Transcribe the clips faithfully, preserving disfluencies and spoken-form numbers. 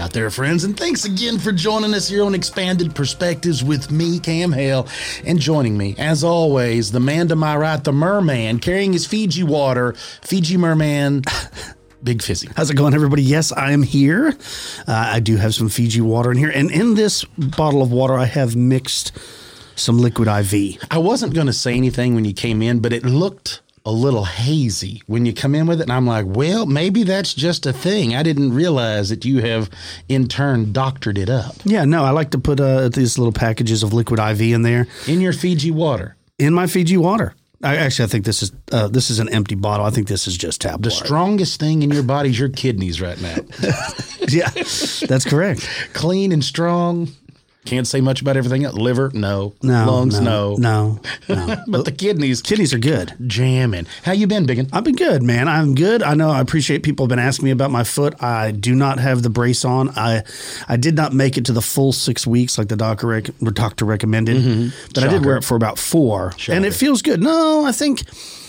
out there, friends, and thanks again for joining us here on Expanded Perspectives with me, Cam Hale, and joining me, as always, the man to my right, the merman, carrying his Fiji water, Fiji merman, Big Fizzy. How's it going, everybody? Yes, I am here. Uh, I do have some Fiji water in here, and in this bottle of water, I have mixed some liquid I V. I wasn't going to say anything when you came in, but it looked a little hazy when you come in with it. And I'm like, well, maybe that's just a thing. I didn't realize that you have in turn doctored it up. Yeah, no, I like to put uh, these little packages of liquid I V in there. In your Fiji water. In my Fiji water. I, actually, I think this is uh, this is an empty bottle. I think this is just tap the water. The strongest thing in your body is your kidneys right now. Yeah, that's correct. Clean and strong. Can't say much about everything else. Liver, no. No. Lungs, no. No. no. no. But the kidneys. Kidneys are good. Jamming. How you been, Biggin? I've been good, man. I'm good. I know I appreciate people have been asking me about my foot. I do not have the brace on. I I did not make it to the full six weeks like the doctor, rec- doctor recommended. Mm-hmm. But Shocker. I did wear it for about four. Shocker. And it feels good. No, I think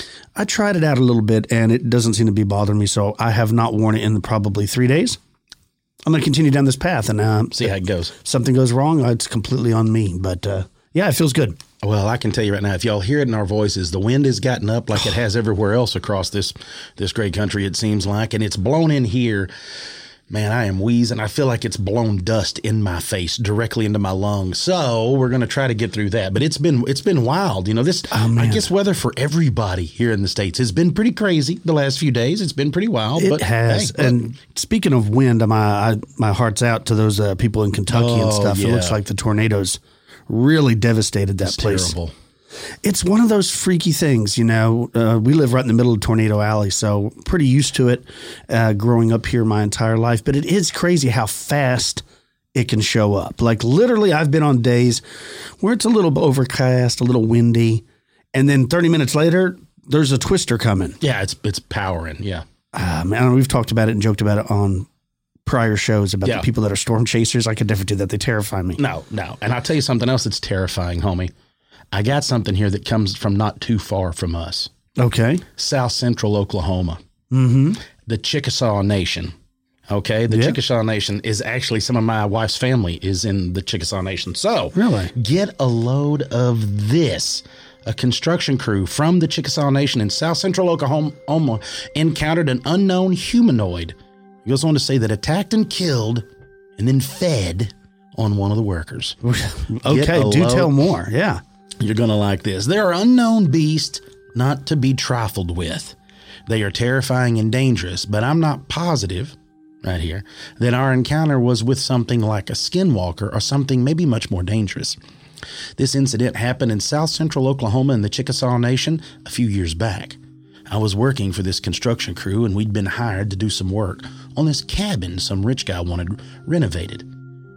I tried it out a little bit and it doesn't seem to be bothering me. So I have not worn it in probably three days. I'm going to continue down this path and uh, see how it goes. Something goes wrong, it's completely on me. But uh, yeah, it feels good. Well, I can tell you right now, if y'all hear it in our voices, the wind has gotten up like it has everywhere else across this this great country, it seems like, and it's blown in here. Man, I am wheezing. I feel like it's blown dust in my face directly into my lungs. So we're going to try to get through that. But it's been it's been wild. You know, this, oh, I guess weather for everybody here in the States has been pretty crazy the last few days. It's been pretty wild. It but has. Hey, and speaking of wind, my I, my heart's out to those uh, people in Kentucky oh, and stuff. Yeah. It looks like the tornadoes really devastated that it's place. Terrible. It's one of those freaky things, you know. Uh, we live right in the middle of Tornado Alley, so pretty used to it uh, growing up here my entire life. But it is crazy how fast it can show up. Like literally, I've been on days where it's a little overcast, a little windy, and then thirty minutes later, there's a twister coming. Yeah, it's it's powering. Yeah, uh, man, we've talked about it and joked about it on prior shows about yeah. the people that are storm chasers. I could never do that. They terrify me. No, no. And I'll tell you something else that's terrifying, homie. I got something here that comes from not too far from us. Okay. South Central Oklahoma. Mm-hmm. The Chickasaw Nation. Okay. The yep. Chickasaw Nation is actually some of my wife's family is in the Chickasaw Nation. So really, get a load of this. A construction crew from the Chickasaw Nation in South Central Oklahoma encountered an unknown humanoid. He goes on to say that attacked and killed and then fed on one of the workers. Okay. Do tell more. Yeah. You're going to like this. They are unknown beasts not to be trifled with. They are terrifying and dangerous, but I'm not positive, right here, that our encounter was with something like a skinwalker or something maybe much more dangerous. This incident happened in South Central Oklahoma in the Chickasaw Nation a few years back. I was working for this construction crew, and we'd been hired to do some work on this cabin some rich guy wanted renovated.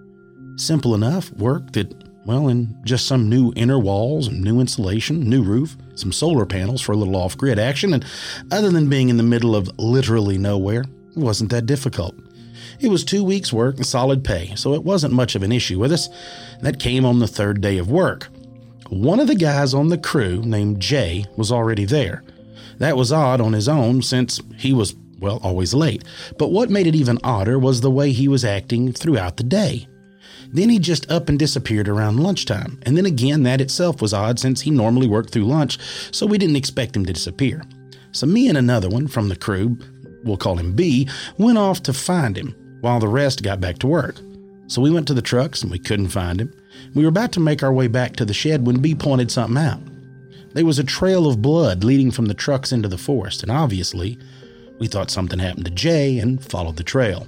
Simple enough work that, well, in just some new inner walls, new insulation, new roof, some solar panels for a little off-grid action, and other than being in the middle of literally nowhere, it wasn't that difficult. It was two weeks' work and solid pay, so it wasn't much of an issue with us. That came on the third day of work. One of the guys on the crew, named Jay, was already there. That was odd on his own since he was, well, always late. But what made it even odder was the way he was acting throughout the day. Then he just up and disappeared around lunchtime. And then again, that itself was odd since he normally worked through lunch, so we didn't expect him to disappear. So me and another one from the crew, we'll call him B, went off to find him while the rest got back to work. So we went to the trucks and we couldn't find him. We were about to make our way back to the shed when B pointed something out. There was a trail of blood leading from the trucks into the forest, and obviously, we thought something happened to Jay and followed the trail.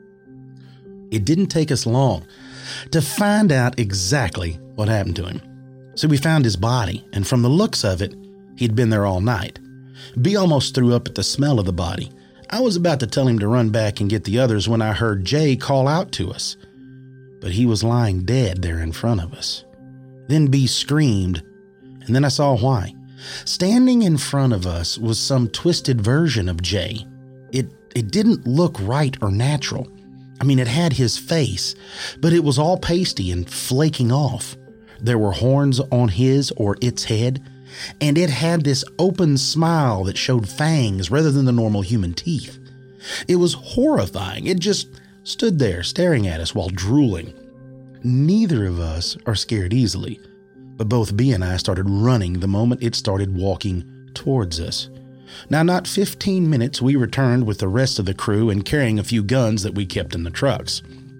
It didn't take us long to find out exactly what happened to him. So we found his body, and from the looks of it, he'd been there all night. B almost threw up at the smell of the body. I was about to tell him to run back and get the others when I heard Jay call out to us. But he was lying dead there in front of us. Then B screamed, and then I saw why. Standing in front of us was some twisted version of Jay. It, it didn't look right or natural. I mean, it had his face, but it was all pasty and flaking off. There were horns on his or its head, and it had this open smile that showed fangs rather than the normal human teeth. It was horrifying. It just stood there staring at us while drooling. Neither of us are scared easily, but both B and I started running the moment it started walking towards us. Now, not fifteen minutes, we returned with the rest of the crew and carrying a few guns that we kept in the trucks.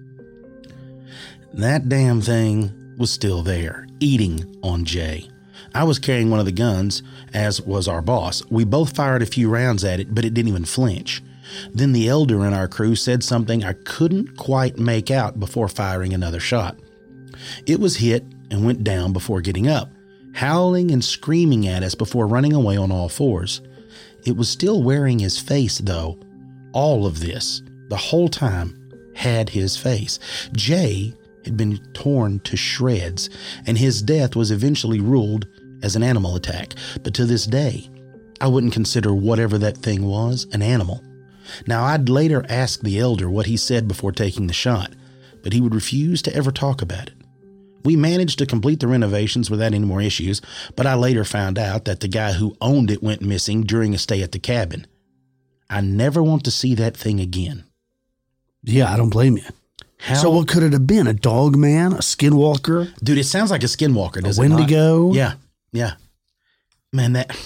That damn thing was still there, eating on Jay. I was carrying one of the guns, as was our boss. We both fired a few rounds at it, but it didn't even flinch. Then the elder in our crew said something I couldn't quite make out before firing another shot. It was hit and went down before getting up, howling and screaming at us before running away on all fours. It was still wearing his face, though. All of this, the whole time, had his face. Jay had been torn to shreds, and his death was eventually ruled as an animal attack. But to this day, I wouldn't consider whatever that thing was an animal. Now, I'd later ask the elder what he said before taking the shot, but he would refuse to ever talk about it. We managed to complete the renovations without any more issues, but I later found out that the guy who owned it went missing during a stay at the cabin. I never want to see that thing again. Yeah, I don't blame you. How? So what could it have been? A dog man? A skinwalker? Dude, it sounds like a skinwalker, does a it not? Wendigo? Yeah, yeah. Man, that...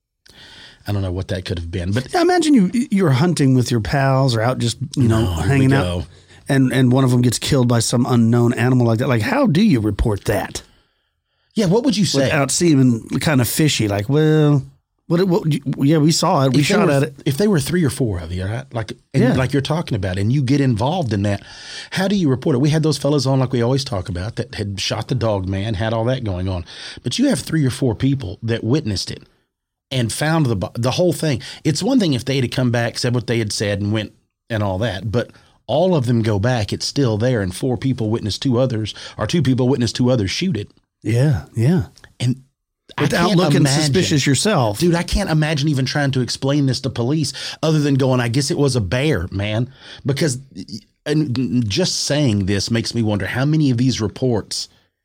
I don't know what that could have been, but... Yeah, imagine you, you're hunting with your pals or out just, you know, no, hanging out. And and one of them gets killed by some unknown animal like that. Like, how do you report that? Yeah, what would you say? Without seeming kind of fishy. Like, well, what? what yeah, we saw it. We shot were, at it. If there were three or four of you, right? Like, and yeah. like you're talking about, and you get involved in that, how do you report it? We had those fellas on, like we always talk about, that had shot the dog man, had all that going on. But you have three or four people that witnessed it and found the the whole thing. It's one thing if they had come back, said what they had said, and went and all that, but all of them go back, it's still there, and four people witness two others, or two people witness two others shoot it. Yeah, yeah. And without looking imagine, suspicious yourself. Dude, I can't imagine even trying to explain this to police other than going, I guess it was a bear, man. Because and just saying this makes me wonder how many of these reports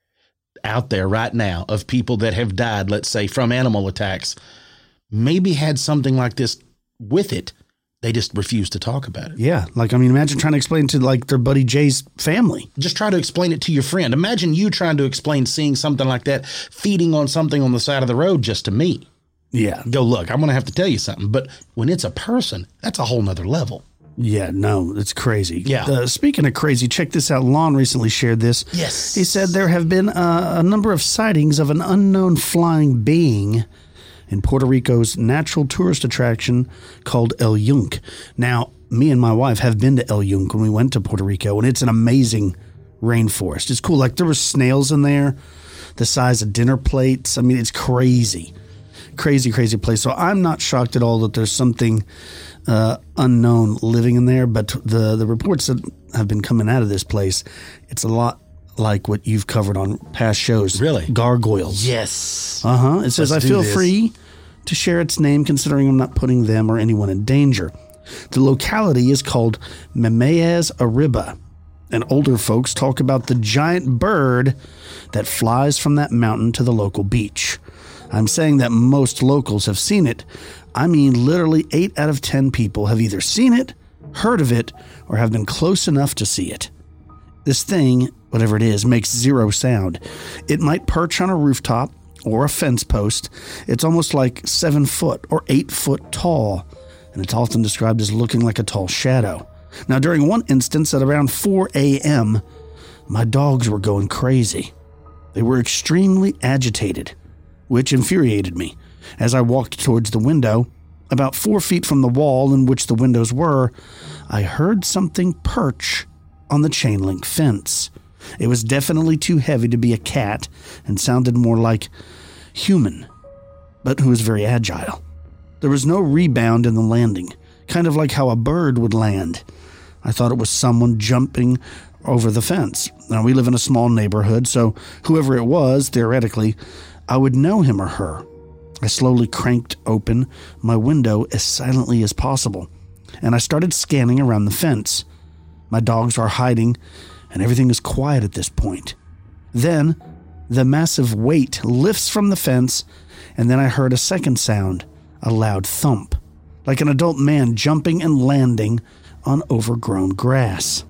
out there right now of people that have died, let's say, from animal attacks, maybe had something like this with it. They just refuse to talk about it. Yeah. Like, I mean, imagine trying to explain to like their buddy Jay's family. Just try to explain it to your friend. Imagine you trying to explain seeing something like that, feeding on something on the side of the road just to me. Yeah. Go, look, I'm going to have to tell you something. But when it's a person, that's a whole nother level. Yeah, no, it's crazy. Yeah. Uh, speaking of crazy, check this out. Lon recently shared this. Yes. He said there have been uh, a number of sightings of an unknown flying being in Puerto Rico's natural tourist attraction called El Yunque. Now, me and my wife have been to El Yunque when we went to Puerto Rico, and it's an amazing rainforest. It's cool. Like, there were snails in there the size of dinner plates. I mean, it's crazy. Crazy, crazy place. So I'm not shocked at all that there's something uh, unknown living in there, but the, the reports that have been coming out of this place, it's a lot like what you've covered on past shows. Really? Gargoyles. Yes. Uh-huh. It says, Let's I feel this. free to share its name considering I'm not putting them or anyone in danger. The locality is called Memayas Arriba, and older folks talk about the giant bird that flies from that mountain to the local beach. I'm saying that most locals have seen it. I mean, literally eight out of ten people have either seen it, heard of it, or have been close enough to see it. This thing, whatever it is, makes zero sound. It might perch on a rooftop or a fence post. It's almost like seven foot or eight foot tall, and it's often described as looking like a tall shadow. Now, during one instance at around four a.m., my dogs were going crazy. They were extremely agitated, which infuriated me. As I walked towards the window, about four feet from the wall in which the windows were, I heard something perch on the chain link fence. It was definitely too heavy to be a cat and sounded more like human, but who was very agile. There was no rebound in the landing, kind of like how a bird would land. I thought it was someone jumping over the fence. Now, we live in a small neighborhood, so whoever it was, theoretically, I would know him or her. I slowly cranked open my window as silently as possible, and I started scanning around the fence. My dogs are hiding, and everything is quiet at this point. Then, the massive weight lifts from the fence, and then I heard a second sound, a loud thump, like an adult man jumping and landing on overgrown grass.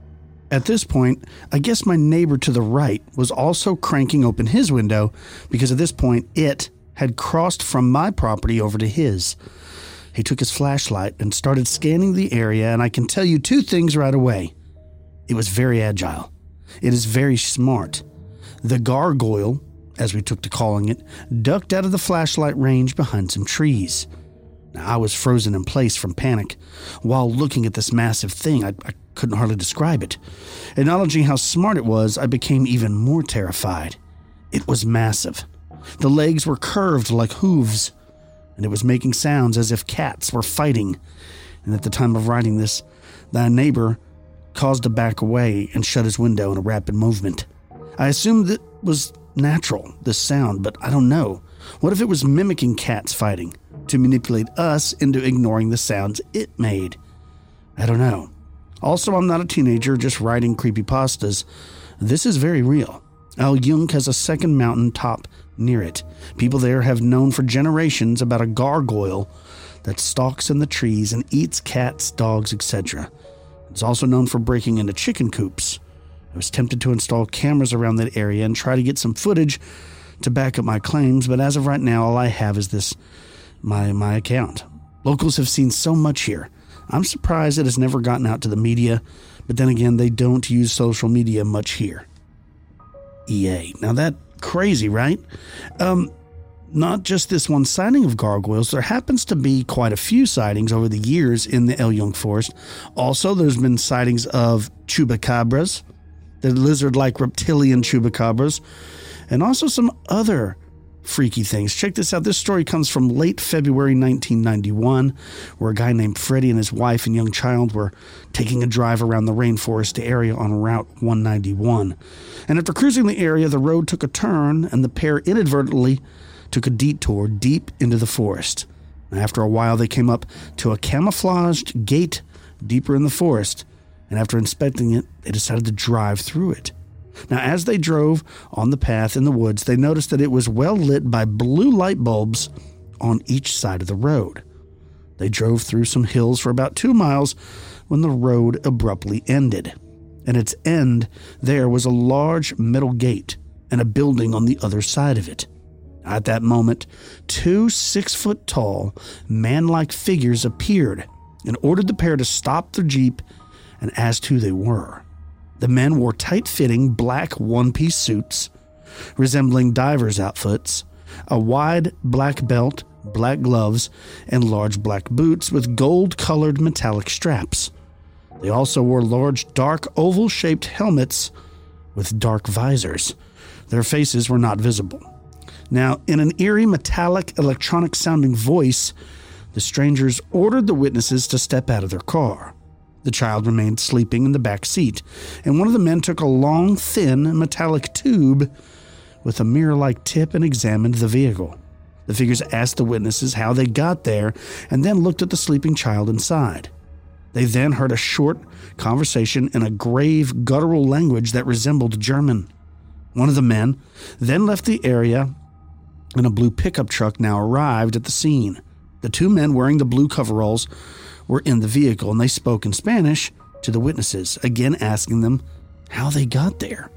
At this point, I guess my neighbor to the right was also cranking open his window because at this point it had crossed from my property over to his. He took his flashlight and started scanning the area, and I can tell you two things right away. It was very agile. It is very smart. The gargoyle, as we took to calling it, ducked out of the flashlight range behind some trees. Now, I was frozen in place from panic. While looking at this massive thing, I, I couldn't hardly describe it. Acknowledging how smart it was, I became even more terrified. It was massive. The legs were curved like hooves, and it was making sounds as if cats were fighting. And at the time of writing this, the neighbor caused to back away and shut his window in a rapid movement. I assumed it was natural, this sound, but I don't know. What if it was mimicking cats fighting to manipulate us into ignoring the sounds it made? I don't know. Also, I'm not a teenager just writing creepypastas. This is very real. El Yunque has a second mountain top near it. People there have known for generations about a gargoyle that stalks in the trees and eats cats, dogs, et cetera. It's also known for breaking into chicken coops. I was tempted to install cameras around that area and try to get some footage to back up my claims, but as of right now, all I have is this, my, my account. Locals have seen so much here. I'm surprised it has never gotten out to the media, but then again, they don't use social media much here. E A. Now that crazy, right? Um, not just this one sighting of gargoyles. There happens to be quite a few sightings over the years in the El Yunque Forest. Also, there's been sightings of chupacabras, the lizard-like reptilian chupacabras, and also some other freaky things. Check this out. This story comes from late February nineteen ninety-one, where a guy named Freddie and his wife and young child were taking a drive around the rainforest area on Route one ninety-one. And after cruising the area, the road took a turn, and the pair inadvertently took a detour deep into the forest. And after a while, they came up to a camouflaged gate deeper in the forest, and after inspecting it, they decided to drive through it. Now, as they drove on the path in the woods, they noticed that it was well lit by blue light bulbs on each side of the road. They drove through some hills for about two miles when the road abruptly ended. At its end, there was a large metal gate and a building on the other side of it. At that moment, two six-foot-tall, man-like figures appeared and ordered the pair to stop their Jeep and asked who they were. The men wore tight-fitting black one-piece suits, resembling divers' outfits, a wide black belt, black gloves, and large black boots with gold-colored metallic straps. They also wore large, dark, oval-shaped helmets with dark visors. Their faces were not visible. Now, in an eerie, metallic, electronic-sounding voice, the strangers ordered the witnesses to step out of their car. The child remained sleeping in the back seat, and one of the men took a long, thin, metallic tube with a mirror-like tip and examined the vehicle. The figures asked the witnesses how they got there and then looked at the sleeping child inside. They then heard a short conversation in a grave, guttural language that resembled German. One of the men then left the area, and a blue pickup truck now arrived at the scene. The two men wearing the blue coveralls were in the vehicle, and they spoke in Spanish to the witnesses, again asking them how they got there.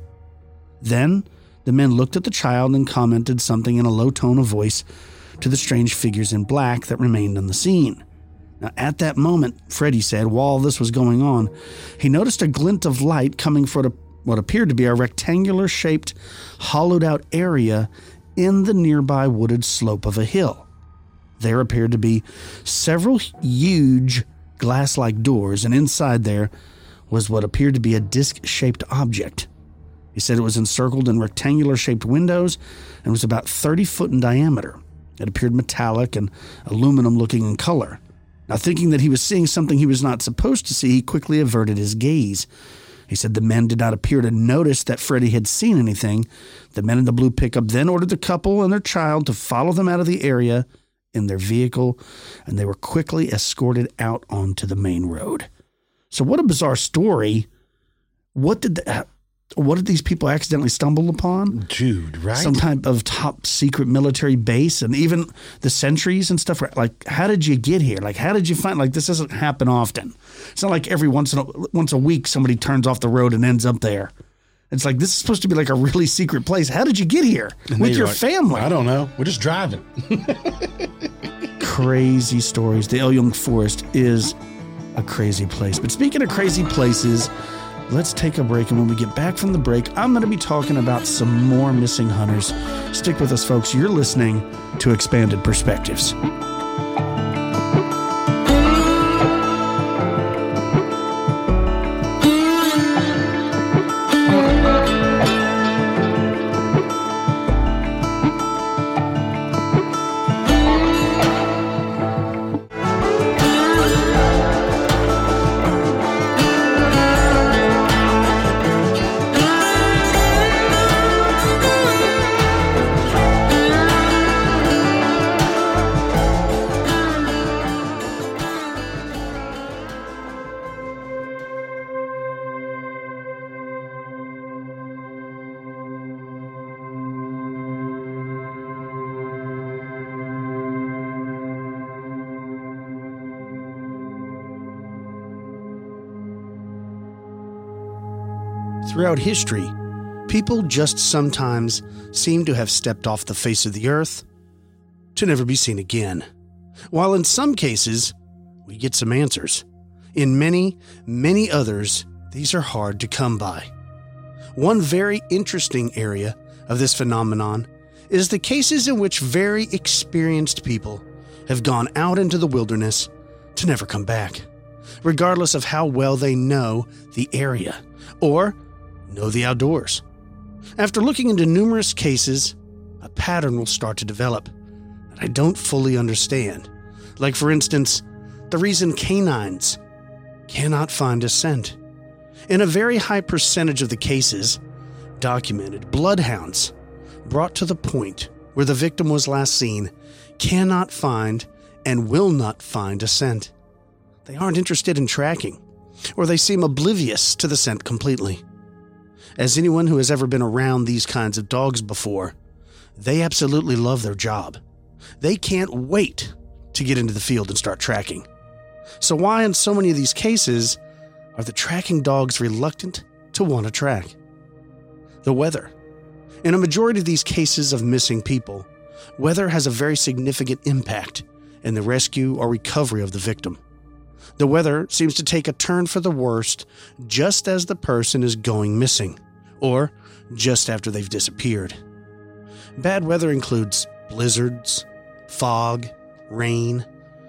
Then the men looked at the child and commented something in a low tone of voice to the strange figures in black that remained on the scene. Now, at that moment, Freddie said, while this was going on, he noticed a glint of light coming from what appeared to be a rectangular-shaped, hollowed-out area in the nearby wooded slope of a hill. There appeared to be several huge glass-like doors, and inside there was what appeared to be a disc-shaped object. He said it was encircled in rectangular-shaped windows and was about thirty foot in diameter. It appeared metallic and aluminum-looking in color. Now, thinking that he was seeing something he was not supposed to see, he quickly averted his gaze. He said the men did not appear to notice that Freddie had seen anything. The men in the blue pickup then ordered the couple and their child to follow them out of the area in their vehicle, and they were quickly escorted out onto the main road. So what a bizarre story. What did that... What did these people accidentally stumble upon? Dude, right? Some type of top secret military base, and even the sentries and stuff. Like, how did you get here? Like, how did you find? Like, this doesn't happen often. It's not like every once in a, once a week somebody turns off the road and ends up there. It's like, this is supposed to be like a really secret place. How did you get here and with your like, family? I don't know. We're just driving. Crazy stories. The El Jung Forest is a crazy place. But speaking of crazy places, let's take a break. And when we get back from the break, I'm going to be talking about some more missing hunters. Stick with us, folks. You're listening to Expanded Perspectives. Throughout history, people just sometimes seem to have stepped off the face of the earth to never be seen again. While in some cases, we get some answers. In many, many others, these are hard to come by. One very interesting area of this phenomenon is the cases in which very experienced people have gone out into the wilderness to never come back, regardless of how well they know the area or know the outdoors. After looking into numerous cases, a pattern will start to develop that I don't fully understand. Like, for instance, the reason canines cannot find a scent. In a very high percentage of the cases documented, bloodhounds brought to the point where the victim was last seen cannot find and will not find a scent. They aren't interested in tracking, or they seem oblivious to the scent completely. As anyone who has ever been around these kinds of dogs before, they absolutely love their job. They can't wait to get into the field and start tracking. So why in so many of these cases are the tracking dogs reluctant to want to track? The weather. In a majority of these cases of missing people, weather has a very significant impact in the rescue or recovery of the victim. The weather seems to take a turn for the worst just as the person is going missing, or just after they've disappeared. Bad weather includes blizzards, fog, rain,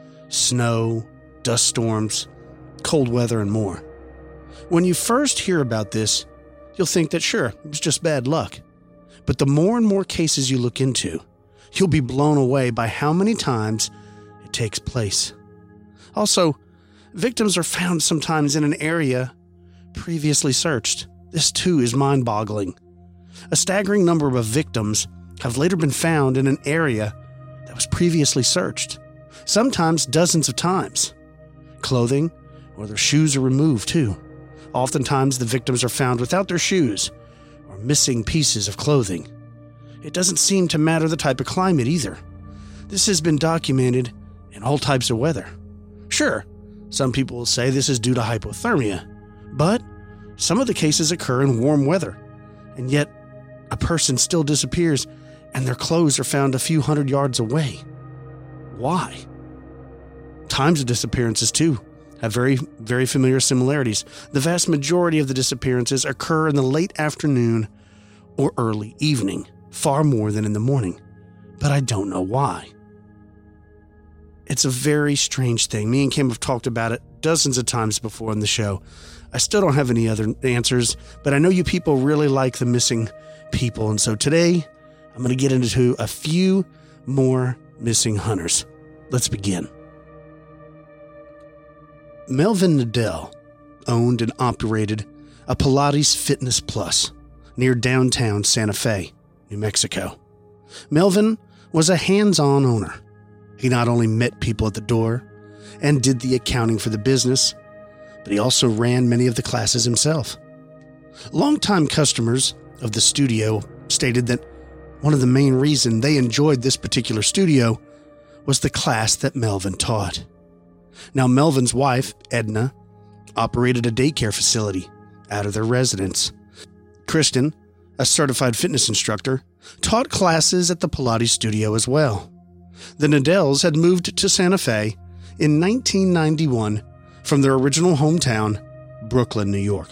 snow, dust storms, cold weather, and more. When you first hear about this, you'll think that sure, it was just bad luck. But the more and more cases you look into, you'll be blown away by how many times it takes place. Also, victims are found sometimes in an area previously searched. This too is mind-boggling. A staggering number of victims have later been found in an area that was previously searched, sometimes dozens of times. Clothing or their shoes are removed too. Oftentimes the victims are found without their shoes or missing pieces of clothing. It doesn't seem to matter the type of climate either. This has been documented in all types of weather. Sure, some people will say this is due to hypothermia, but some of the cases occur in warm weather, and yet a person still disappears and their clothes are found a few hundred yards away. Why? Times of disappearances, too, have very, very familiar similarities. The vast majority of the disappearances occur in the late afternoon or early evening, far more than in the morning, but I don't know why. It's a very strange thing. Me and Kim have talked about it dozens of times before in the show. I still don't have any other answers, but I know you people really like the missing people, and so today I'm going to get into a few more missing hunters. Let's begin. Melvin Nadell owned and operated a Pilates Fitness Plus near downtown Santa Fe, New Mexico. Melvin was a hands-on owner. He not only met people at the door and did the accounting for the business, but he also ran many of the classes himself. Longtime customers of the studio stated that one of the main reasons they enjoyed this particular studio was the class that Melvin taught. Now, Melvin's wife, Edna, operated a daycare facility out of their residence. Kristen, a certified fitness instructor, taught classes at the Pilates studio as well. The Nadells had moved to Santa Fe in nineteen ninety-one from their original hometown, Brooklyn, New York.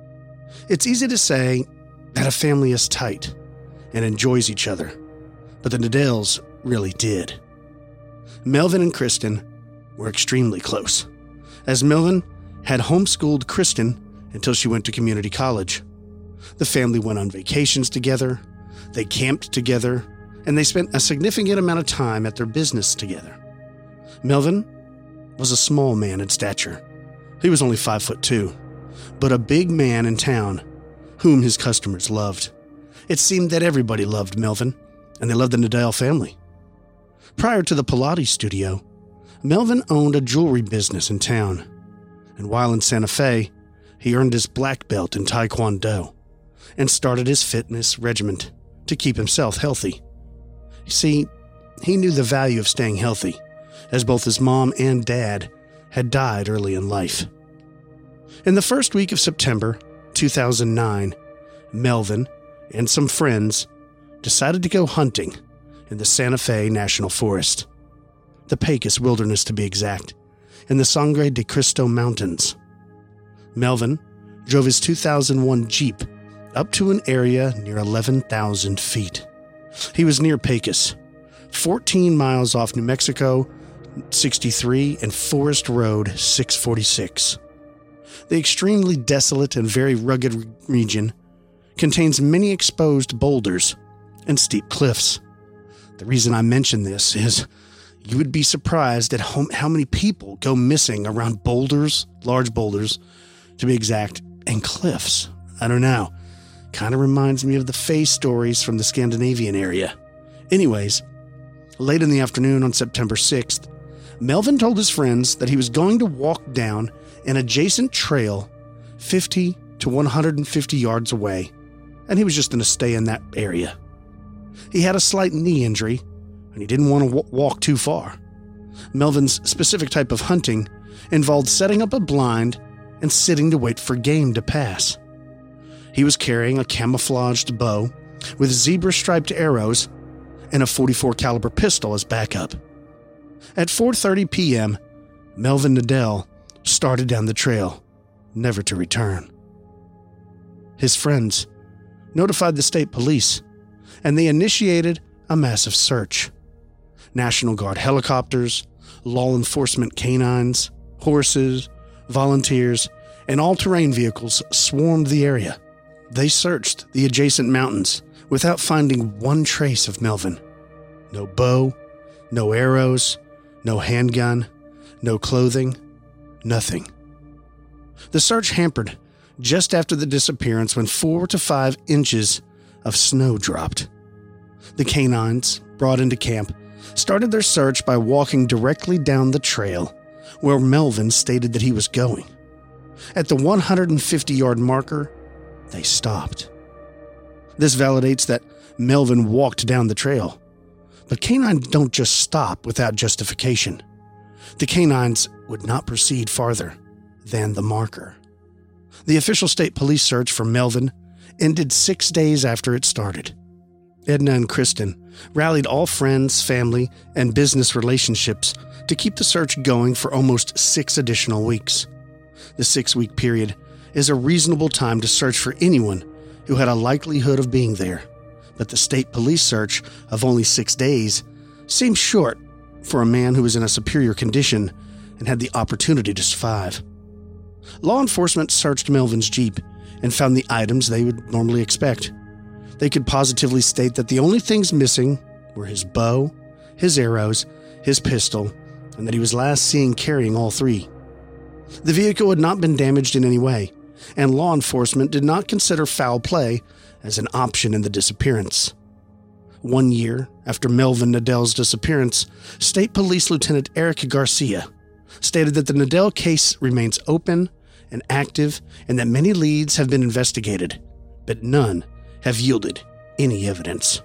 It's easy to say that a family is tight and enjoys each other, but the Nadells really did. Melvin and Kristen were extremely close, as Melvin had homeschooled Kristen until she went to community college. The family went on vacations together, they camped together, and they spent a significant amount of time at their business together. Melvin was a small man in stature. He was only five foot two, but a big man in town whom his customers loved. It seemed that everybody loved Melvin, and they loved the Nadell family. Prior to the Pilates studio, Melvin owned a jewelry business in town, and while in Santa Fe, he earned his black belt in Taekwondo and started his fitness regimen to keep himself healthy. You see, he knew the value of staying healthy, as both his mom and dad had died early in life. In the first week of September two thousand nine, Melvin and some friends decided to go hunting in the Santa Fe National Forest, the Pecos Wilderness to be exact, in the Sangre de Cristo Mountains. Melvin drove his two thousand one Jeep up to an area near eleven thousand feet. He was near Pecos, fourteen miles off New Mexico sixty-three and Forest Road six forty-six. The extremely desolate and very rugged region contains many exposed boulders and steep cliffs. The reason I mention this is you would be surprised at how many people go missing around boulders, large boulders, to be exact, and cliffs. I don't know. Kind of reminds me of the Fae stories from the Scandinavian area. Anyways, late in the afternoon on September sixth, Melvin told his friends that he was going to walk down an adjacent trail fifty to one hundred fifty yards away, and he was just going to stay in that area. He had a slight knee injury, and he didn't want to w- walk too far. Melvin's specific type of hunting involved setting up a blind and sitting to wait for game to pass. He was carrying a camouflaged bow with zebra-striped arrows and a forty-four caliber pistol as backup. At four thirty p.m., Melvin Nadell started down the trail, never to return. His friends notified the state police, and they initiated a massive search. National Guard helicopters, law enforcement canines, horses, volunteers, and all-terrain vehicles swarmed the area. They searched the adjacent mountains without finding one trace of Melvin. No bow, no arrows, no handgun, no clothing, nothing. The search hampered just after the disappearance when four to five inches of snow dropped. The canines, brought into camp, started their search by walking directly down the trail where Melvin stated that he was going. At the one hundred fifty yard marker, they stopped. This validates that Melvin walked down the trail. But canines don't just stop without justification. The canines would not proceed farther than the marker. The official state police search for Melvin ended six days after it started. Edna and Kristen rallied all friends, family, and business relationships to keep the search going for almost six additional weeks. The six-week period is a reasonable time to search for anyone who had a likelihood of being there, but the state police search of only six days seems short for a man who was in a superior condition and had the opportunity to survive. Law enforcement searched Melvin's Jeep and found the items they would normally expect. They could positively state that the only things missing were his bow, his arrows, his pistol, and that he was last seen carrying all three. The vehicle had not been damaged in any way, and law enforcement did not consider foul play as an option in the disappearance. One year after Melvin Nadell's disappearance, State Police Lieutenant Eric Garcia stated that the Nadell case remains open and active, and that many leads have been investigated, but none have yielded any evidence.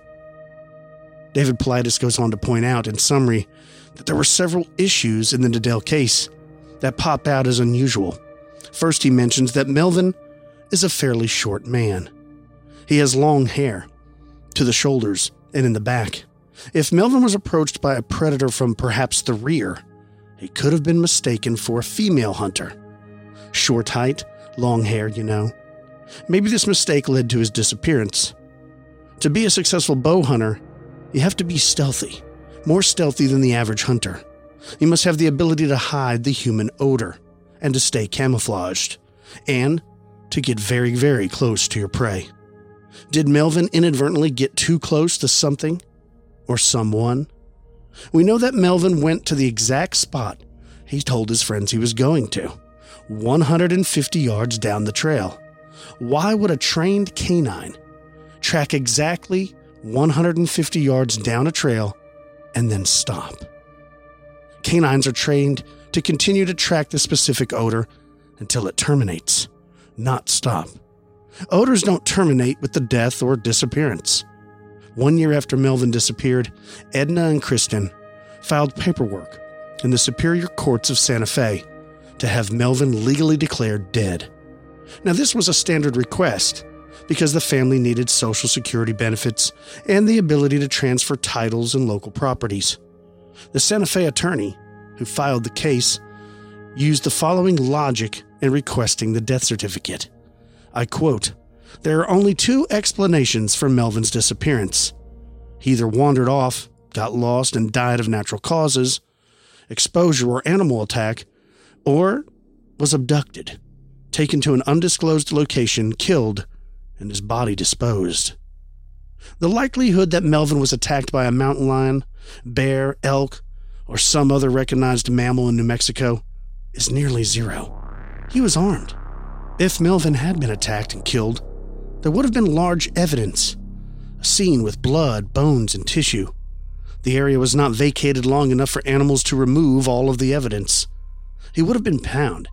David Paulides goes on to point out, in summary, that there were several issues in the Nadell case that pop out as unusual. First, he mentions that Melvin is a fairly short man. He has long hair to the shoulders and in the back. If Melvin was approached by a predator from perhaps the rear, he could have been mistaken for a female hunter. Short height, long hair, you know. Maybe this mistake led to his disappearance. To be a successful bow hunter, you have to be stealthy, more stealthy than the average hunter. You must have the ability to hide the human odor and to stay camouflaged, and to get very, very close to your prey. Did Melvin inadvertently get too close to something or someone? We know that Melvin went to the exact spot he told his friends he was going to, one hundred fifty yards down the trail. Why would a trained canine track exactly one hundred fifty yards down a trail and then stop? Canines are trained to continue to track the specific odor until it terminates, not stop. Odors don't terminate with the death or disappearance. One year after Melvin disappeared, Edna and Kristen filed paperwork in the Superior Courts of Santa Fe to have Melvin legally declared dead. Now, this was a standard request because the family needed Social Security benefits and the ability to transfer titles and local properties. The Santa Fe attorney who filed the case used the following logic in requesting the death certificate. I quote, "There are only two explanations for Melvin's disappearance. He either wandered off, got lost, and died of natural causes, exposure or animal attack, or was abducted, taken to an undisclosed location, killed, and his body disposed. The likelihood that Melvin was attacked by a mountain lion, bear, elk, or some other recognized mammal in New Mexico is nearly zero. He was armed. If Melvin had been attacked and killed, there would have been large evidence, a scene with blood, bones, and tissue. The area was not vacated long enough for animals to remove all of the evidence. He would have been pounded,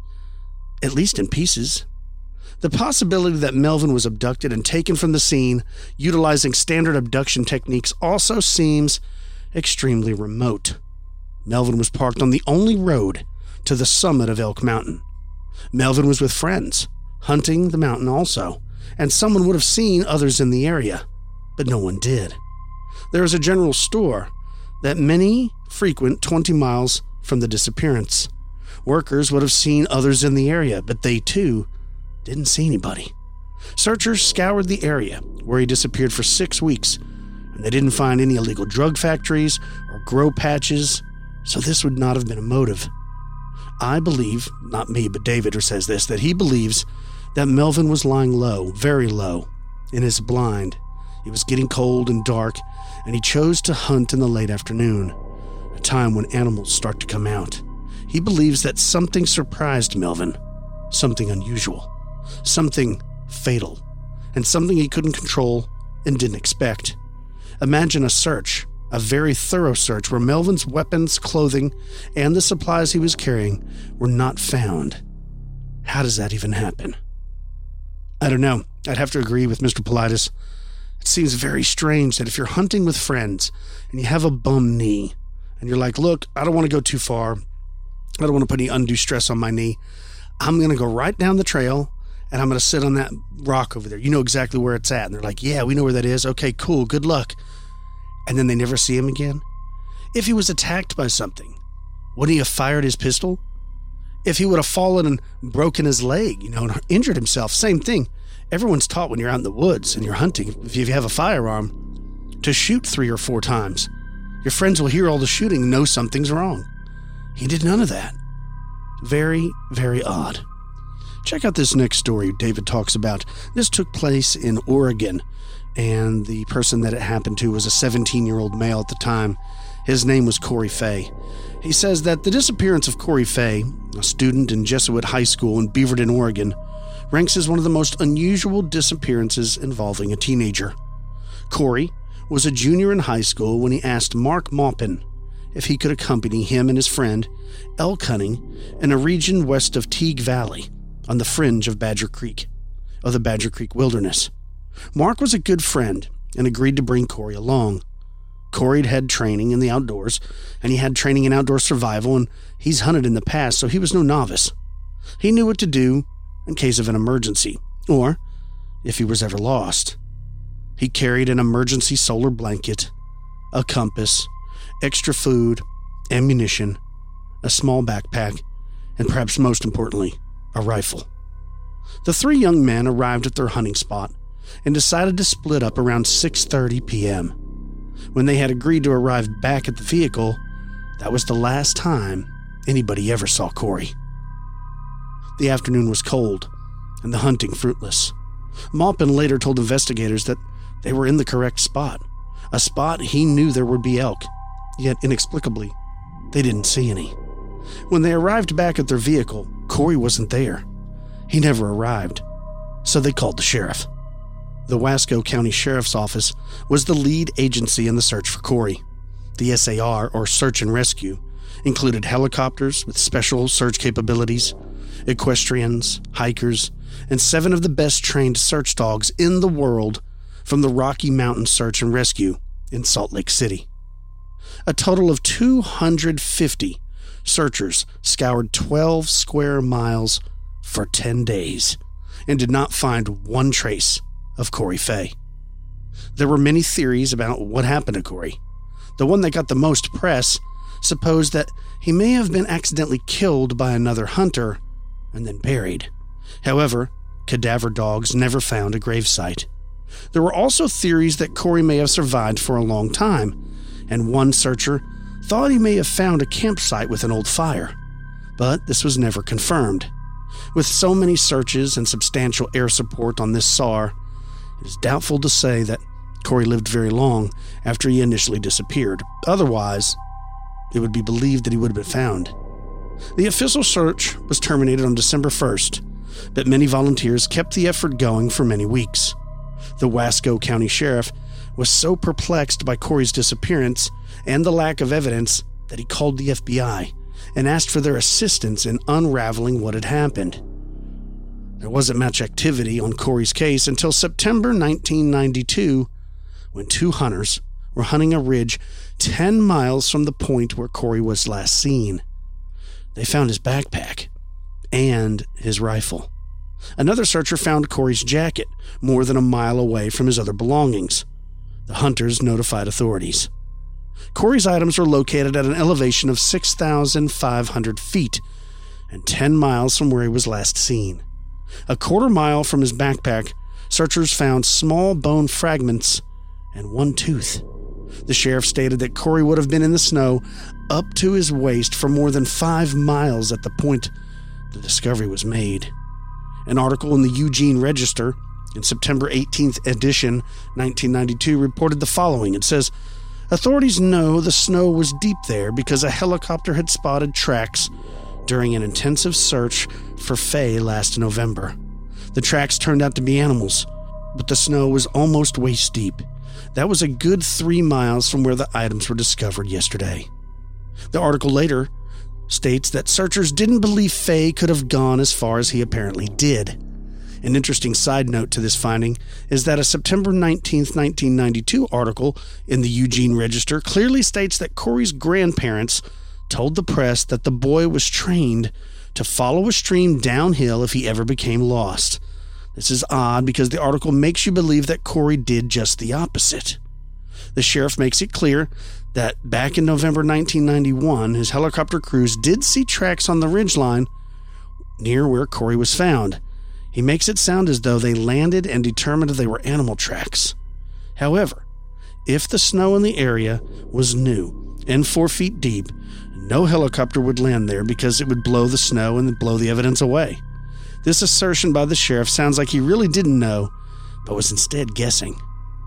at least in pieces. The possibility that Melvin was abducted and taken from the scene utilizing standard abduction techniques also seems extremely remote. Melvin was parked on the only road to the summit of Elk Mountain. Melvin was with friends, hunting the mountain also, and someone would have seen others in the area, but no one did. There is a general store that many frequent twenty miles from the disappearance. Workers would have seen others in the area, but they too didn't see anybody. Searchers scoured the area where he disappeared for six weeks, and they didn't find any illegal drug factories or grow patches, so this would not have been a motive. I believe, not me, but David says this, that he believes that Melvin was lying low, very low, in his blind. It was getting cold and dark, and he chose to hunt in the late afternoon, a time when animals start to come out. He believes that something surprised Melvin, something unusual, something fatal, and something he couldn't control and didn't expect. Imagine a search, a very thorough search where Melvin's weapons, clothing, and the supplies he was carrying were not found. How does that even happen? I don't know. I'd have to agree with Mister Paulides. It seems very strange that if you're hunting with friends and you have a bum knee and you're like, look, I don't want to go too far. I don't want to put any undue stress on my knee. I'm going to go right down the trail and I'm going to sit on that rock over there. You know exactly where it's at. And they're like, yeah, we know where that is. Okay, cool. Good luck. And then they never see him again. If he was attacked by something, wouldn't he have fired his pistol? If he would have fallen and broken his leg, you know, and injured himself, same thing. Everyone's taught when you're out in the woods and you're hunting, if you have a firearm, to shoot three or four times. Your friends will hear all the shooting and know something's wrong. He did none of that. Very, very odd. Check out this next story David talks about. This took place in Oregon, and the person that it happened to was a seventeen-year-old male at the time. His name was Corey Fay. He says that the disappearance of Corey Fay, a student in Jesuit High School in Beaverton, Oregon, ranks as one of the most unusual disappearances involving a teenager. Corey was a junior in high school when he asked Mark Maupin if he could accompany him and his friend elk hunting in a region west of Teague Valley on the fringe of Badger Creek, of the Badger Creek Wilderness. Mark was a good friend and agreed to bring Corey along. Corey had had training in the outdoors, and he had training in outdoor survival, and he's hunted in the past, so he was no novice. He knew what to do in case of an emergency, or if he was ever lost. He carried an emergency solar blanket, a compass, extra food, ammunition, a small backpack, and perhaps most importantly, a rifle. The three young men arrived at their hunting spot and decided to split up around six thirty p.m. When they had agreed to arrive back at the vehicle, that was the last time anybody ever saw Corey. The afternoon was cold and the hunting fruitless. Maupin later told investigators that they were in the correct spot, a spot he knew there would be elk, yet inexplicably, they didn't see any. When they arrived back at their vehicle, Corey wasn't there. He never arrived, so they called the sheriff. The Wasco County Sheriff's Office was the lead agency in the search for Corey. The S A R, or Search and Rescue, included helicopters with special search capabilities, equestrians, hikers, and seven of the best trained search dogs in the world from the Rocky Mountain Search and Rescue in Salt Lake City. A total of two hundred fifty searchers scoured twelve square miles for ten days and did not find one trace of Corey Fay. There were many theories about what happened to Corey. The one that got the most press supposed that he may have been accidentally killed by another hunter and then buried. However, cadaver dogs never found a gravesite. There were also theories that Corey may have survived for a long time, and one searcher thought he may have found a campsite with an old fire, but this was never confirmed. With so many searches and substantial air support on this S A R, it is doubtful to say that Corey lived very long after he initially disappeared. Otherwise, it would be believed that he would have been found. The official search was terminated on December first, but many volunteers kept the effort going for many weeks. The Wasco County Sheriff was so perplexed by Corey's disappearance and the lack of evidence that he called the F B I and asked for their assistance in unraveling what had happened. There wasn't much activity on Corey's case until September nineteen ninety-two, when two hunters were hunting a ridge ten miles from the point where Corey was last seen. They found his backpack and his rifle. Another searcher found Corey's jacket more than a mile away from his other belongings. The hunters notified authorities. Corey's items were located at an elevation of six thousand five hundred feet and ten miles from where he was last seen. A quarter mile from his backpack, searchers found small bone fragments and one tooth. The sheriff stated that Corey would have been in the snow up to his waist for more than five miles at the point the discovery was made. An article in the Eugene Register in September eighteenth edition, nineteen ninety-two, reported the following. It says, authorities know the snow was deep there because a helicopter had spotted tracks during an intensive search for Fay last November. The tracks turned out to be animals, but the snow was almost waist deep. That was a good three miles from where the items were discovered yesterday. The article later states that searchers didn't believe Fay could have gone as far as he apparently did. An interesting side note to this finding is that a September nineteenth, nineteen ninety-two article in the Eugene Register clearly states that Corey's grandparents told the press that the boy was trained to follow a stream downhill if he ever became lost. This is odd because the article makes you believe that Corey did just the opposite. The sheriff makes it clear that back in November nineteen ninety-one, his helicopter crews did see tracks on the ridgeline near where Corey was found. He makes it sound as though they landed and determined they were animal tracks. However, if the snow in the area was new and four feet deep, no helicopter would land there because it would blow the snow and blow the evidence away. This assertion by the sheriff sounds like he really didn't know, but was instead guessing.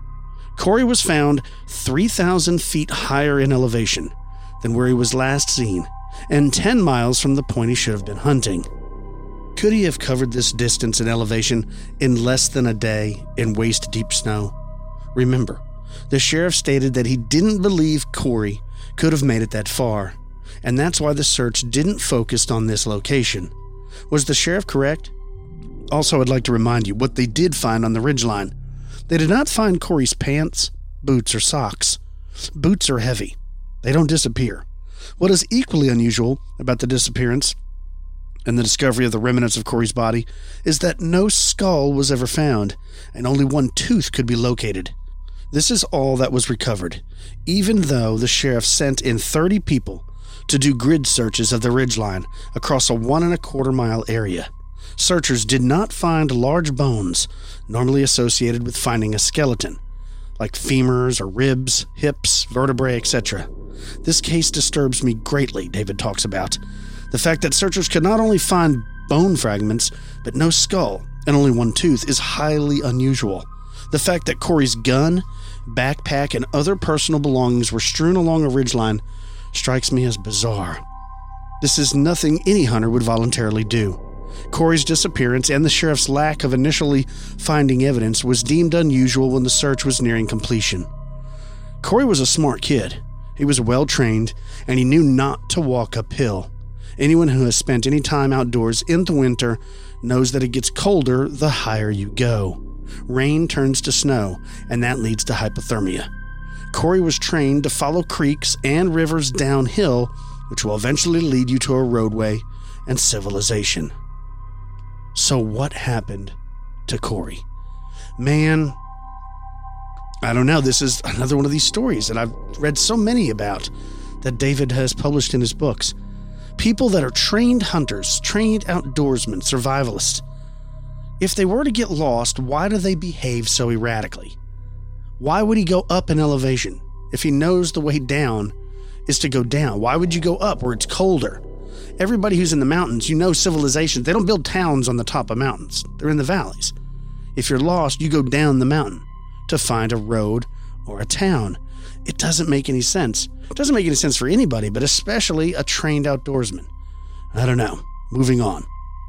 Corey was found three thousand feet higher in elevation than where he was last seen, and ten miles from the point he should have been hunting. Could he have covered this distance in elevation in less than a day in waist-deep snow? Remember, the sheriff stated that he didn't believe Corey could have made it that far, and that's why the search didn't focus on this location. Was the sheriff correct? Also, I'd like to remind you what they did find on the ridgeline. They did not find Corey's pants, boots, or socks. Boots are heavy. They don't disappear. What is equally unusual about the disappearance and the discovery of the remnants of Corey's body is that no skull was ever found, and only one tooth could be located. This is all that was recovered, even though the sheriff sent in thirty people to do grid searches of the ridgeline across a one and a quarter mile area. Searchers did not find large bones normally associated with finding a skeleton, like femurs or ribs, hips, vertebrae, et cetera. This case disturbs me greatly, David talks about. The fact that searchers could not only find bone fragments, but no skull and only one tooth is highly unusual. The fact that Corey's gun, backpack, and other personal belongings were strewn along a ridgeline strikes me as bizarre. This is nothing any hunter would voluntarily do. Corey's disappearance and the sheriff's lack of initially finding evidence was deemed unusual when the search was nearing completion. Corey was a smart kid. He was well trained, and he knew not to walk uphill. Anyone who has spent any time outdoors in the winter knows that it gets colder the higher you go. Rain turns to snow, and that leads to hypothermia. Corey was trained to follow creeks and rivers downhill, which will eventually lead you to a roadway and civilization. So what happened to Corey? Man, I don't know. This is another one of these stories that I've read so many about that David has published in his books. People that are trained hunters, trained outdoorsmen, survivalists. If they were to get lost, why do they behave so erratically? Why would he go up in elevation if he knows the way down is to go down? Why would you go up where it's colder? Everybody who's in the mountains, you know civilization, they don't build towns on the top of mountains. They're in the valleys. If you're lost, you go down the mountain to find a road or a town. It doesn't make any sense. It doesn't make any sense for anybody, but especially a trained outdoorsman. I don't know. Moving on.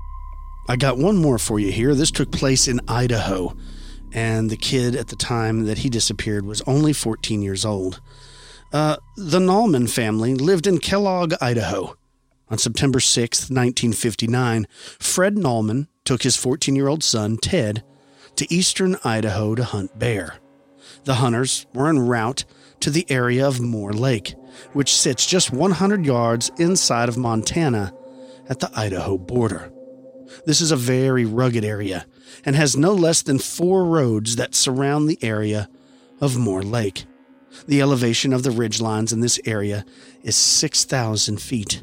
I got one more for you here. This took place in Idaho, and the kid at the time that he disappeared was only fourteen years old. Uh, the Nallman family lived in Kellogg, Idaho. On September sixth, nineteen fifty-nine, Fred Nallman took his fourteen-year-old son, Ted, to eastern Idaho to hunt bear. The hunters were en route to the area of Moore Lake, which sits just one hundred yards inside of Montana at the Idaho border. This is a very rugged area and has no less than four roads that surround the area of Moore Lake. The elevation of the ridgelines in this area is six thousand feet.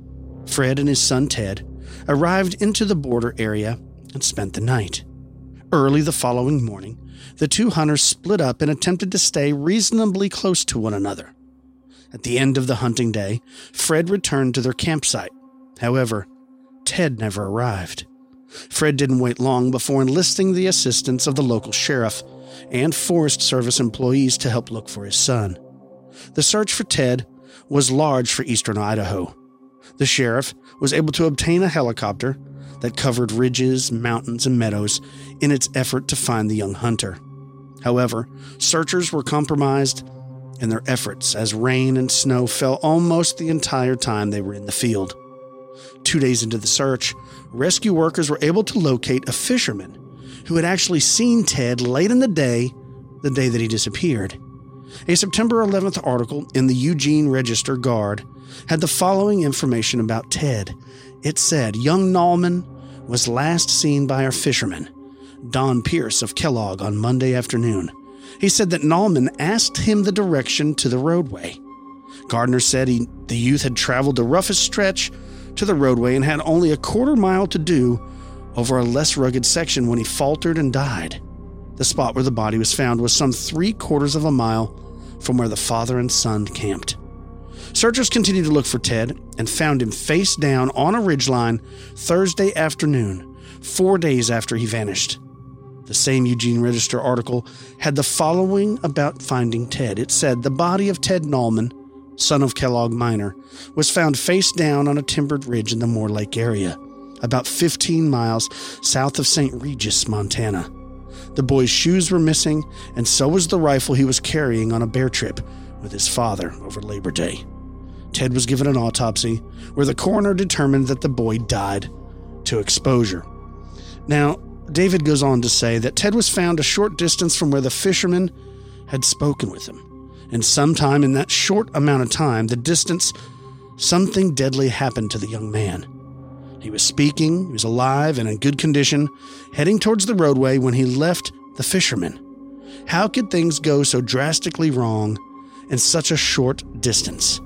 Fred and his son Ted arrived into the border area and spent the night. Early the following morning, the two hunters split up and attempted to stay reasonably close to one another. At the end of the hunting day, Fred returned to their campsite. However, Ted never arrived. Fred didn't wait long before enlisting the assistance of the local sheriff and Forest Service employees to help look for his son. The search for Ted was large for eastern Idaho. The sheriff was able to obtain a helicopter that covered ridges, mountains, and meadows in its effort to find the young hunter. However, searchers were compromised in their efforts as rain and snow fell almost the entire time they were in the field. Two days into the search, rescue workers were able to locate a fisherman who had actually seen Ted late in the day, the day that he disappeared. A September eleventh article in the Eugene Register-Guard had the following information about Ted. It said, young Nallman was last seen by our fisherman, Don Pierce of Kellogg, on Monday afternoon. He said that Nallman asked him the direction to the roadway. Gardner said he, the youth had traveled the roughest stretch to the roadway and had only a quarter mile to do over a less rugged section when he faltered and died. The spot where the body was found was some three quarters of a mile from where the father and son camped. Searchers continued to look for Ted and found him face down on a ridgeline Thursday afternoon, four days after he vanished. The same Eugene Register article had the following about finding Ted. It said, the body of Ted Nallman, son of Kellogg miner, was found face down on a timbered ridge in the Moore Lake area, about fifteen miles south of Saint Regis, Montana. The boy's shoes were missing, and so was the rifle he was carrying on a bear trip with his father over Labor Day. Ted was given an autopsy, where the coroner determined that the boy died to exposure. Now, David goes on to say that Ted was found a short distance from where the fisherman had spoken with him. And sometime in that short amount of time, the distance, something deadly happened to the young man. He was speaking, he was alive and in good condition, heading towards the roadway when he left the fisherman. How could things go so drastically wrong in such a short distance?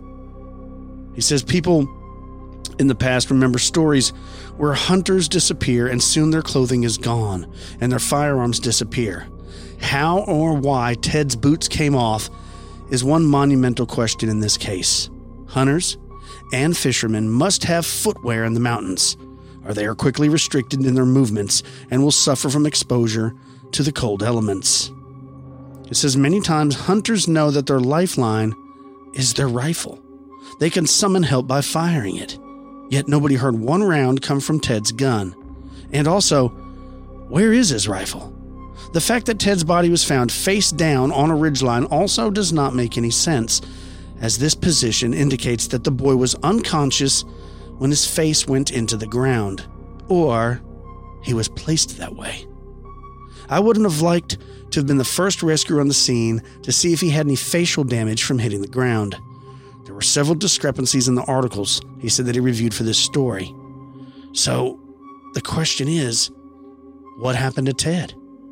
He says people in the past remember stories where hunters disappear and soon their clothing is gone and their firearms disappear. How or why Ted's boots came off is one monumental question in this case. Hunters and fishermen must have footwear in the mountains, or they are quickly restricted in their movements and will suffer from exposure to the cold elements. It says many times hunters know that their lifeline is their rifle. They can summon help by firing it. Yet nobody heard one round come from Ted's gun. And also, where is his rifle? The fact that Ted's body was found face down on a ridgeline also does not make any sense, as this position indicates that the boy was unconscious when his face went into the ground, or he was placed that way. I wouldn't have liked to have been the first rescuer on the scene to see if he had any facial damage from hitting the ground. There were several discrepancies in the articles he said that he reviewed for this story. So, the question is, what happened to Ted?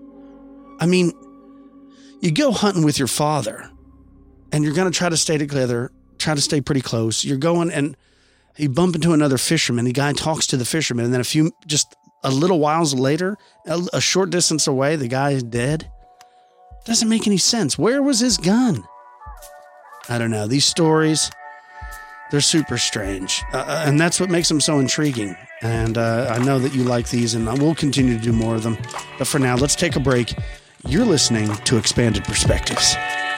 I mean, you go hunting with your father, and you're going to try to stay together, try to stay pretty close. You're going, and you bump into another fisherman. The guy talks to the fisherman, and then a few, just a little whiles later, a, a short distance away, the guy is dead. Doesn't make any sense. Where was his gun? I don't know. These stories, they're super strange. Uh, and that's what makes them so intriguing. And uh, I know that you like these, and I will continue to do more of them. But for now, let's take a break. You're listening to Expanded Perspectives.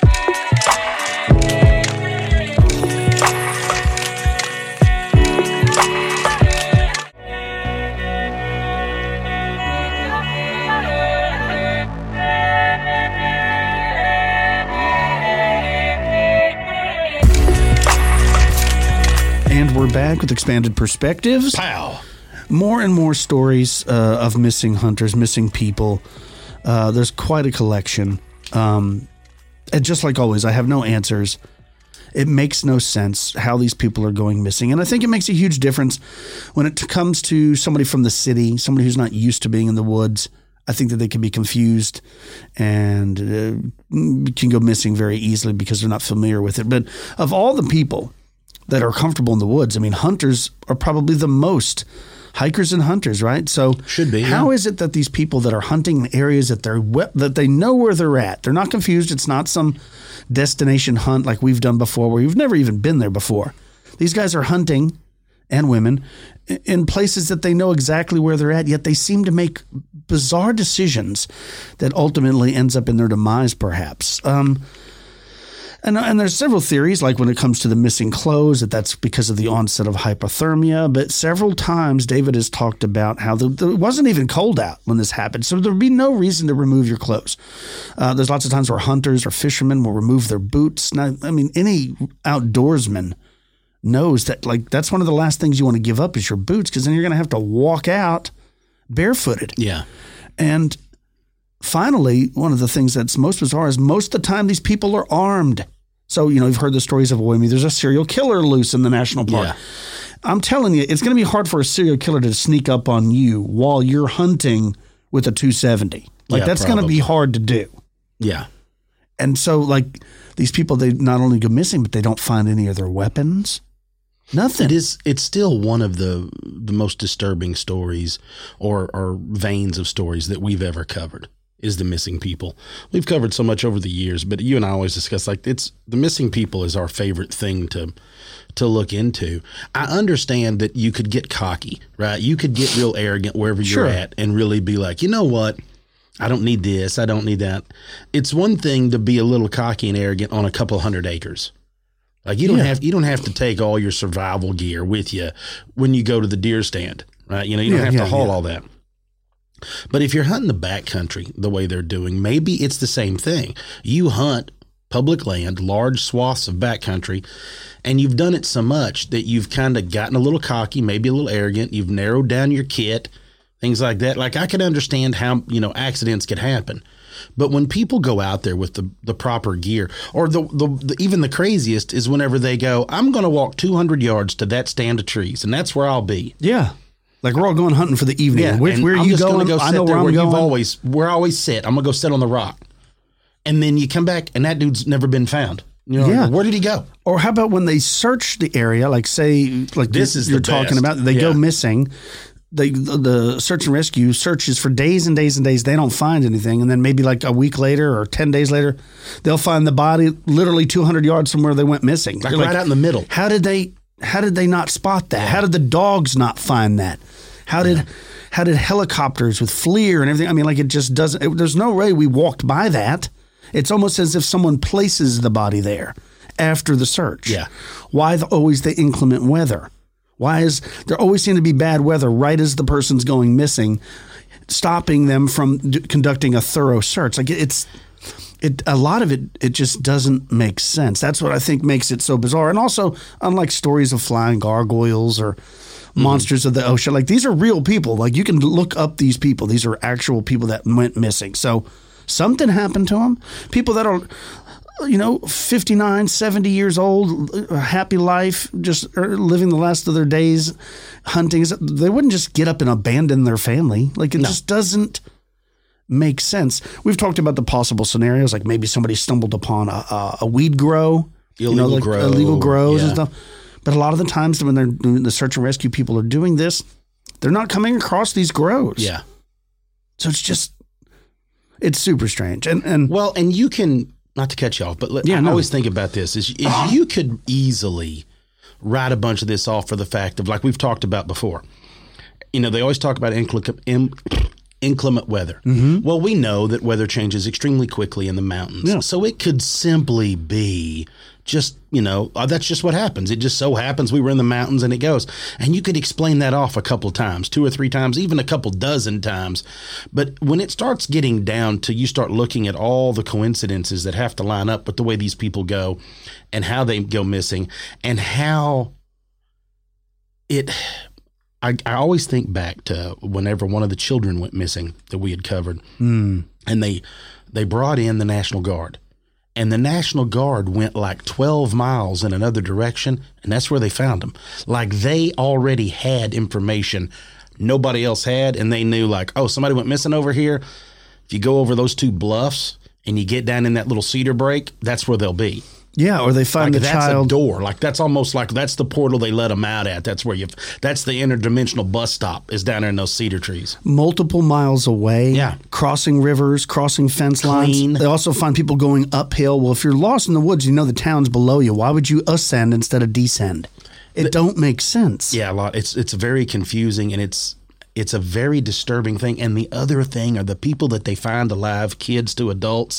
And we're back with Expanded Perspectives. Pow! More and more stories uh, of missing hunters, missing people. Uh, there's quite a collection. Um, and just like always, I have no answers. It makes no sense how these people are going missing. And I think it makes a huge difference when it comes to somebody from the city, somebody who's not used to being in the woods. I think that they can be confused and uh, can go missing very easily because they're not familiar with it. But of all the people that are comfortable in the woods, I mean, hunters are probably the most hikers and hunters, right? So should be. How yeah. is it that these people that are hunting in areas that they're that they know where they're at, they're not confused? It's not some destination hunt like we've done before, where you've never even been there before. These guys are hunting, and women, in places that they know exactly where they're at. Yet they seem to make bizarre decisions that ultimately ends up in their demise, perhaps. Um, And, and there's several theories, like when it comes to the missing clothes, that that's because of the onset of hypothermia. But several times David has talked about how the, the, it wasn't even cold out when this happened. So there would be no reason to remove your clothes. Uh, there's lots of times where hunters or fishermen will remove their boots. Now, I mean, any outdoorsman knows that, like, that's one of the last things you want to give up is your boots, because then you're going to have to walk out barefooted. Yeah. And finally, one of the things that's most bizarre is most of the time these people are armed. So, you know, you've heard the stories of, well, I mean, there's a serial killer loose in the national park. Yeah. I'm telling you, it's going to be hard for a serial killer to sneak up on you while you're hunting with a two seventy. Like, yeah, that's going to be hard to do. Yeah. And so, like, these people, they not only go missing, but they don't find any of their weapons. Nothing. It is. It's still one of the the most disturbing stories or, or veins of stories that we've ever covered. Is the missing people. We've covered so much over the years, but you and I always discuss, like, it's the missing people is our favorite thing to to look into. I understand that you could get cocky, right? You could get real arrogant wherever you're Sure. at and really be like, you know what? I don't need this. I don't need that. It's one thing to be a little cocky and arrogant on a couple hundred acres. Like, you don't Yeah. have you don't have to take all your survival gear with you when you go to the deer stand, right? You know, you don't Yeah, have yeah, to haul yeah. all that. But if you're hunting the backcountry the way they're doing, maybe it's the same thing. You hunt public land, large swaths of backcountry, and you've done it so much that you've kind of gotten a little cocky, maybe a little arrogant. You've narrowed down your kit, things like that. Like I can understand how, you know, accidents could happen. But when people go out there with the, the proper gear, or the, the, the even the craziest is whenever they go, I'm going to walk two hundred yards to that stand of trees, and that's where I'll be. Yeah. Like we're all going hunting for the evening. Yeah, Where, where are I'm you just going? Go I sit know there where I'm where going. You've always, where I always sit. I'm going to go sit on the rock. And then you come back, and that dude's never been found. You know, Yeah. where did he go? Or how about when they search the area, like say, like This is you're the talking best. about, they Yeah. go missing. They, the, the search and rescue searches for days and days and days. They don't find anything. And then maybe like a week later or ten days later, they'll find the body literally two hundred yards from where they went missing. Like You're right out in the middle. How did they, how did they not spot that? How did the dogs not find that? How did, yeah. how did helicopters with FLIR and everything? I mean, like it just doesn't, it, there's no way we walked by that. It's almost as if someone places the body there after the search. Yeah. Why the, always the inclement weather? Why is there always seem to be bad weather right as the person's going missing, stopping them from d- conducting a thorough search? Like it's, it a lot of it, it just doesn't make sense. That's what I think makes it so bizarre. And also, unlike stories of flying gargoyles or mm-hmm. monsters of the ocean, like these are real people. Like you can look up these people. These are actual people that went missing. So something happened to them. People that are, you know, fifty-nine, seventy years old, a happy life, just living the last of their days hunting. They wouldn't just get up and abandon their family. Like it no. just doesn't make sense. We've talked about the possible scenarios, like maybe somebody stumbled upon a, a, a weed grow, illegal you know, like grow. illegal grows yeah. and stuff. But a lot of the times when they're doing the search and rescue people are doing this, they're not coming across these grows. Yeah. So it's just, it's super strange. And, and well, and you can, not to cut you off, but let, yeah, I no. always think about this is, is you could easily write a bunch of this off for the fact of, like we've talked about before, you know, they always talk about inclement, inclement weather. Mm-hmm. Well, we know that weather changes extremely quickly in the mountains. Yeah. So it could simply be just, you know, uh, that's just what happens. It just so happens we were in the mountains and it goes. And you could explain that off a couple of times, two or three times, even a couple dozen times. But when it starts getting down to you start looking at all the coincidences that have to line up with the way these people go and how they go missing and how it, I, I always think back to whenever one of the children went missing that we had covered mm. and they, they brought in the National Guard. And the National Guard went like twelve miles in another direction, and that's where they found him. Like they already had information nobody else had, and they knew like, oh, somebody went missing over here. If you go over those two bluffs and you get down in that little cedar break, that's where they'll be. Yeah, or they find like the that's child. a door. Like that's almost like that's the portal they let them out at. That's where you. That's the interdimensional bus stop is down there in those cedar trees. Multiple miles away. Yeah, crossing rivers, crossing fence Clean. lines. They also find people going uphill. Well, if you're lost in the woods, you know the town's below you. Why would you ascend instead of descend? It the, don't make sense. Yeah, a lot. It's it's very confusing and it's it's a very disturbing thing. And the other thing are the people that they find alive, kids to adults,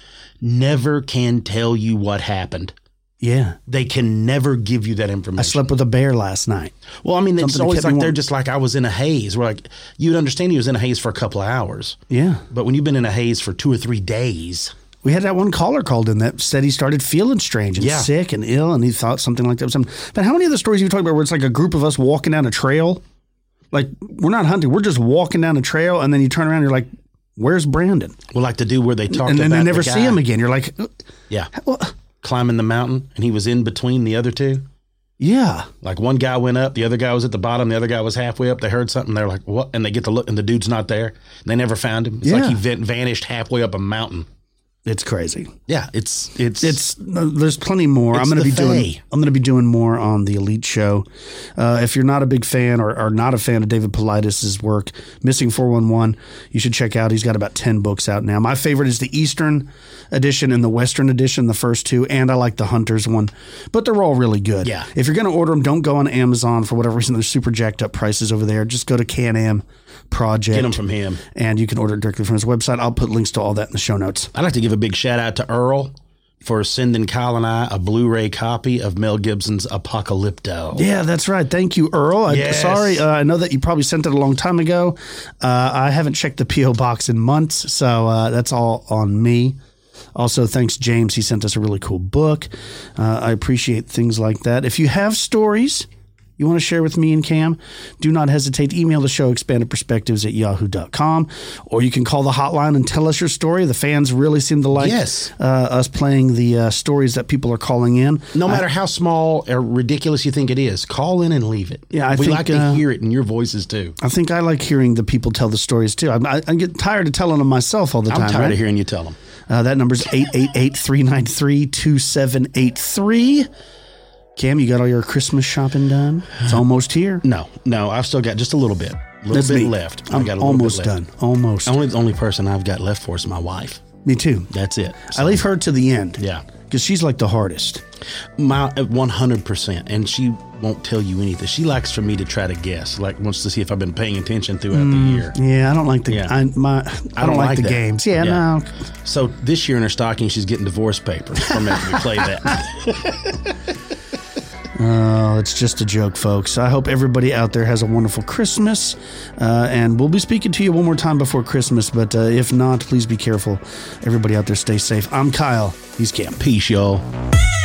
never can tell you what happened. Yeah. They can never give you that information. I slept with a bear last night. Well, I mean, it's Something always like warm. they're just like, I was in a haze. We're like, you'd understand he was in a haze for a couple of hours. Yeah. But when you've been in a haze for two or three days. We had that one caller called in that said he started feeling strange and yeah. sick and ill, and he thought something like that was something. But how many of the stories you talked about where it's like a group of us walking down a trail? Like, we're not hunting. We're just walking down a trail, and then you turn around and you're like, where's Brandon? Well, like the dude where they talked and about then they never the see him again. You're like, yeah, well, climbing the mountain, and he was in between the other two. Yeah, like one guy went up, the other guy was at the bottom, the other guy was halfway up. They heard something, they're like, "What?" And they get to look, and the dude's not there. And they never found him. It's yeah. like he van- vanished halfway up a mountain. It's crazy. Yeah, it's it's it's. There's plenty more. I'm going to be Fae. doing. I'm going to be doing more on the Elite Show. Uh, if you're not a big fan or, or not a fan of David Paulides' work, Missing four one one, you should check out. He's got about ten books out now. My favorite is the Eastern edition and the Western edition, the first two, and I like the Hunters one. But they're all really good. Yeah. If you're going to order them, don't go on Amazon for whatever reason. There's super jacked up prices over there. Just go to Can-Am Project. Get them from him. And you can order it directly from his website. I'll put links to all that in the show notes. I'd like to give a big shout out to Earl for sending Kyle and I a Blu-ray copy of Mel Gibson's Apocalypto. Yeah, that's right. Thank you, Earl. Yes. I, sorry, uh, I know that you probably sent it a long time ago. Uh, I haven't checked the P O box in months, so uh, that's all on me. Also, thanks, James. He sent us a really cool book. Uh, I appreciate things like that. If you have stories you want to share with me and Cam, do not hesitate to email the show, expanded perspectives at yahoo dot com, or you can call the hotline and tell us your story. The fans really seem to like yes. uh, us playing the uh, stories that people are calling in. No matter I, how small or ridiculous you think it is, call in and leave it. Yeah, I we think, like to uh, hear it in your voices too. I think I like hearing the people tell the stories too. I, I, I get tired of telling them myself all the time. I'm tired right? of hearing you tell them. Uh, that number's eight eight eight, three nine three, two seven eight three. Cam, you got all your Christmas shopping done? It's almost here. No, no, I've still got just a little bit. A little That's bit me. left. I'm I've got a little almost bit left. done. Almost. Only the only person I've got left for is my wife. Me too. That's it. I leave her to the end. Yeah. Because she's like the hardest. My one hundred percent. And she won't tell you anything. She likes for me to try to guess. Like wants to see if I've been paying attention throughout mm, the year. Yeah, I don't like the yeah. I, my, I, I don't, don't like, like the that. games. Yeah, yeah, no. So this year in her stocking, she's getting divorce papers for making me play that. Oh, it's just a joke, folks. I hope everybody out there has a wonderful Christmas. Uh, and we'll be speaking to you one more time before Christmas. But uh, if not, please be careful. Everybody out there, stay safe. I'm Kyle. He's Cam. Peace, y'all.